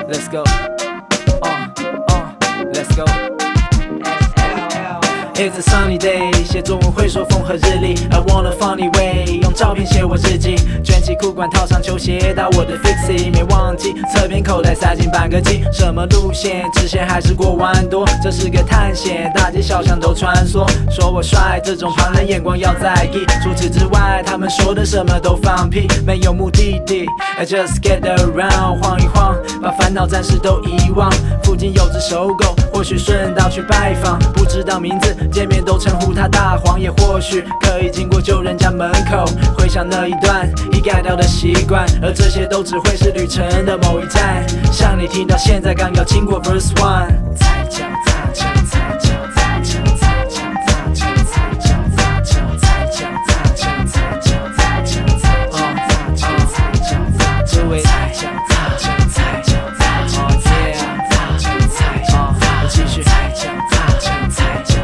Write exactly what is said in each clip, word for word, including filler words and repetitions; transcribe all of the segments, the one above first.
Let's go. Uh, uh, let's go. It's a sunny day， 写作文会说风和日丽。I want a funny way， 用照片写我日记，卷起裤管套上球鞋，到我的 fixie， 没忘记侧边口袋塞进半个 G。什么路线，直线还是过弯多？这是个探险，大街小巷都穿梭。说我帅，这种旁人眼光要在意。除此之外，他们说的什么都放屁，没有目的地。I just get around， 晃一晃，把烦恼暂时都遗忘。附近有只守狗，或许顺道去拜访，不知道名字。见面都称呼他大黄，也或许可以经过旧人家门口，回想那一段已改掉的习惯，而这些都只会是旅程的某一站。像你听到现在刚要经过 verse one， 踩脚踏脚踩脚踏脚踩脚踏脚踩脚踏脚踩脚踏脚踩脚踏脚踩脚踏脚踩脚踏这位踩脚踏脚踩脚踏脚踩脚踏脚踩脚踏我继续踩脚踏脚踩脚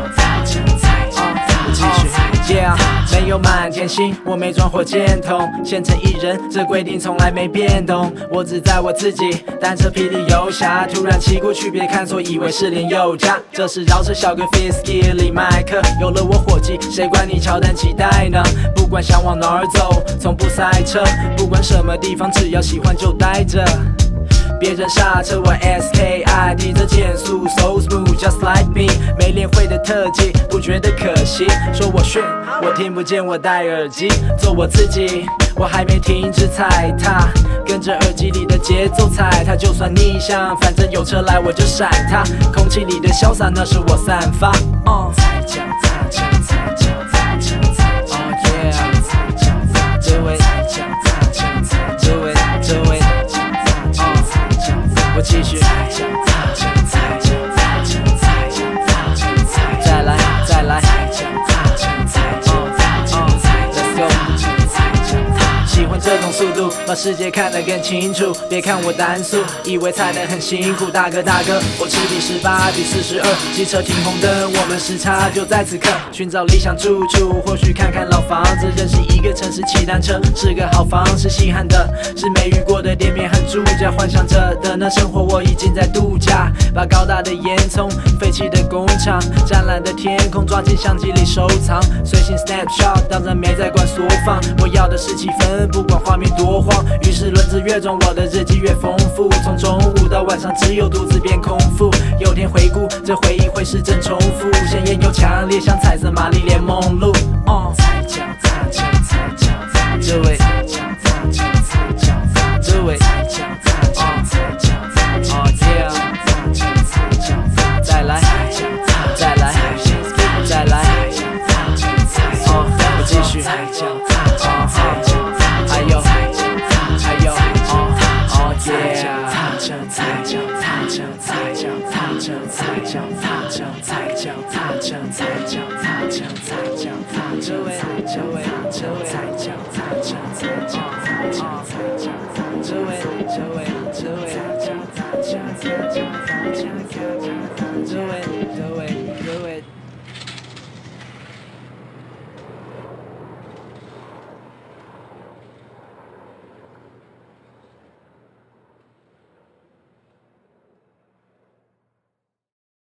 Yeah， 没有满天星，我没装火箭筒，现成艺人，这规定从来没变动。我只在我自己单车霹雳游侠，突然骑过去，别看错，以为是林宥嘉。这是饶舌小哥 Fisky 里麦克，有了我火计，谁管你乔丹期待呢？不管想往哪儿走，从不塞车，不管什么地方，只要喜欢就待着。别人刹车，我 S K I 低着减速 ，so smooth just like me。没练会的特技，不觉得可惜？说我炫，我听不见，我戴耳机，做我自己，我还没停止踩踏，跟着耳机里的节奏踩它，就算逆向，反正有车来我就闪它。空气里的潇洒，那是我散发。Uh, 踩脚踏脚踩脚踏脚踩脚踏脚踏这位踩脚踏脚踩这位这位。我继续踩脚踏脚踩脚踏脚踩脚踏脚踩再来再来踩脚踏脚踩脚踏脚踩 Let's go 喜欢这种速度，把世界看得更清楚。别看我单速，以为踩得很辛苦。大哥大哥，我吃比十八比四十二，机车停红灯，我们时差就在此刻。寻找理想住处，或许看看老房子，认识一个城市骑单车是个好方式。稀罕的是没遇过的店面和住家，幻想着的那生活我已经在度假。把高大的烟囱、废弃的工厂、湛蓝的天空抓进相机里收藏，随性 snapshot， 当然没在管缩放。我要的是气氛，不管画面多晃。于是轮子越转，我的日记越丰富。从中午到晚上，只有独自变空腹。有天回顾，这回忆会是真重复，鲜艳又强烈，像彩色玛丽莲梦露。哦，踩脚踏脚踩脚踏这位踩脚踏脚踩脚踏这位踩脚踏脚踩脚踏哦 yeah， 再来再来再来哦，我继续踩脚踏脚踩脚踏还有还有哦哦 yeah， 踏着踩脚踏着踩脚踏着踩脚踏着踩脚踏着踩脚踏着踩脚踏这位这位这位踩脚踏着踩脚踏着踩脚踏这位这位这位踩脚踏着踩脚踏着踩脚踏这位